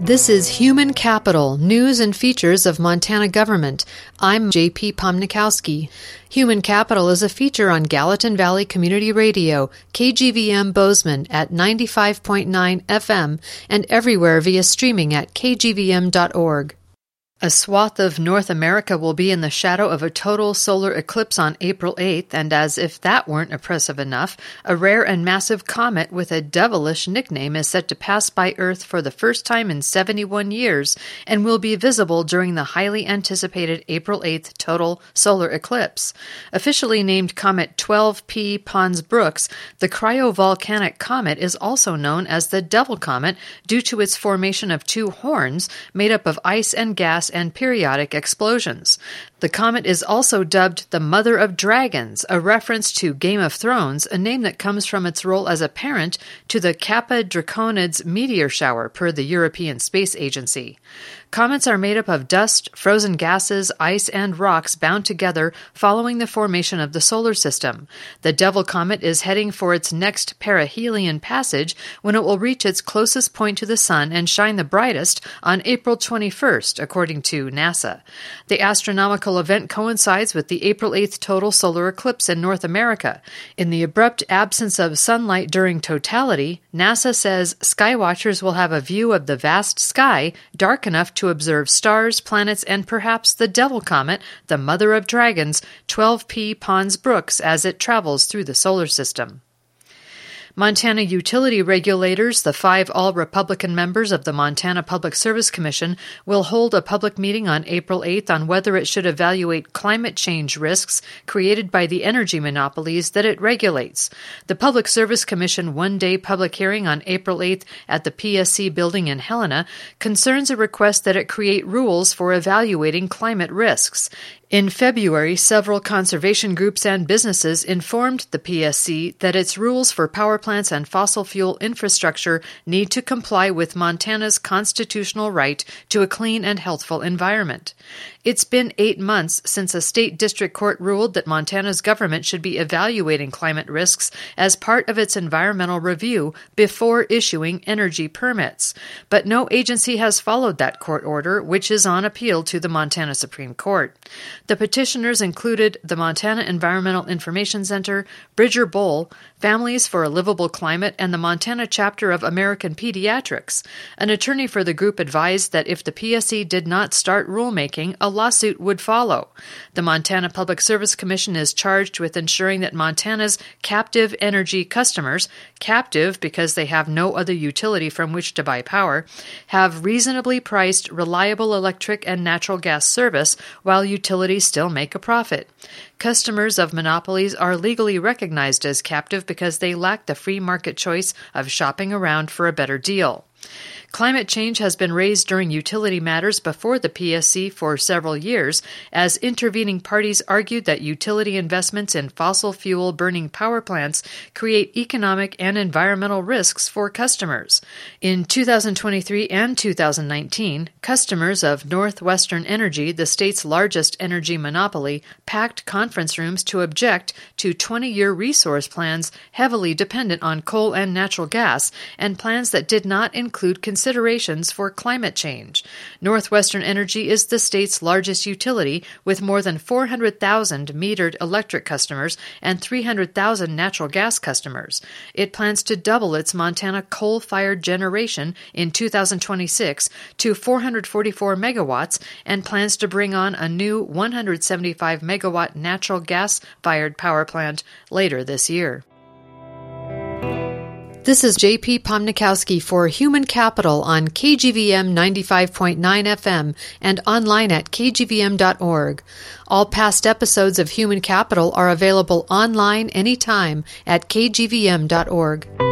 This is Human Capital, News and Features of Montana Government. I'm J.P. Pomnikowski. Human Capital is a feature on Gallatin Valley Community Radio, KGVM Bozeman at 95.9 FM and everywhere via streaming at kgvm.org. A swath of North America will be in the shadow of a total solar eclipse on April 8th, and as if that weren't oppressive enough, a rare and massive comet with a devilish nickname is set to pass by Earth for the first time in 71 years and will be visible during the highly anticipated April 8th total solar eclipse. Officially named Comet 12P Pons-Brooks, the cryovolcanic comet is also known as the Devil Comet due to its formation of two horns made up of ice and gas and periodic explosions. The comet is also dubbed the Mother of Dragons, a reference to Game of Thrones, a name that comes from its role as a parent to the Kappa Draconids meteor shower per the European Space Agency. Comets are made up of dust, frozen gases, ice, and rocks bound together following the formation of the solar system. The Devil Comet is heading for its next perihelion passage when it will reach its closest point to the Sun and shine the brightest on April 21st, according to NASA. The astronomical event coincides with the April 8th total solar eclipse in North America. In the abrupt absence of sunlight during totality, NASA says skywatchers will have a view of the vast sky dark enough to observe stars, planets, and perhaps the Devil Comet, the Mother of Dragons, 12P Pons-Brooks, as it travels through the solar system. Montana utility regulators, the 5 all-Republican members of the Montana Public Service Commission, will hold a public meeting on April 8th on whether it should evaluate climate change risks created by the energy monopolies that it regulates. The Public Service Commission one-day public hearing on April 8th at the PSC building in Helena concerns a request that it create rules for evaluating climate risks. In February, several conservation groups and businesses informed the PSC that its rules for power plants and fossil fuel infrastructure need to comply with Montana's constitutional right to a clean and healthful environment. It's been 8 months since a state district court ruled that Montana's government should be evaluating climate risks as part of its environmental review before issuing energy permits. But no agency has followed that court order, which is on appeal to the Montana Supreme Court. The petitioners included the Montana Environmental Information Center, Bridger Bowl, Families for a Livable Climate, and the Montana chapter of American Pediatrics. An attorney for the group advised that if the PSC did not start rulemaking, a lawsuit would follow. The Montana Public Service Commission is charged with ensuring that Montana's captive energy customers, captive because they have no other utility from which to buy power, have reasonably priced, reliable electric and natural gas service while utilities still make a profit. Customers of monopolies are legally recognized as captive because they lack the free market choice of shopping around for a better deal. Climate change has been raised during utility matters before the PSC for several years, as intervening parties argued that utility investments in fossil fuel burning power plants create economic and environmental risks for customers. In 2023 and 2019, customers of Northwestern Energy, the state's largest energy monopoly, packed conference rooms to object to 20-year resource plans heavily dependent on coal and natural gas, and plans that did not include considerations for climate change. Northwestern Energy is the state's largest utility, with more than 400,000 metered electric customers and 300,000 natural gas customers. It plans to double its Montana coal-fired generation in 2026 to 444 megawatts and plans to bring on a new 175-megawatt natural gas-fired power plant later this year. This is J.P. Pomnikowski for Human Capital on KGVM 95.9 FM and online at kgvm.org. All past episodes of Human Capital are available online anytime at kgvm.org.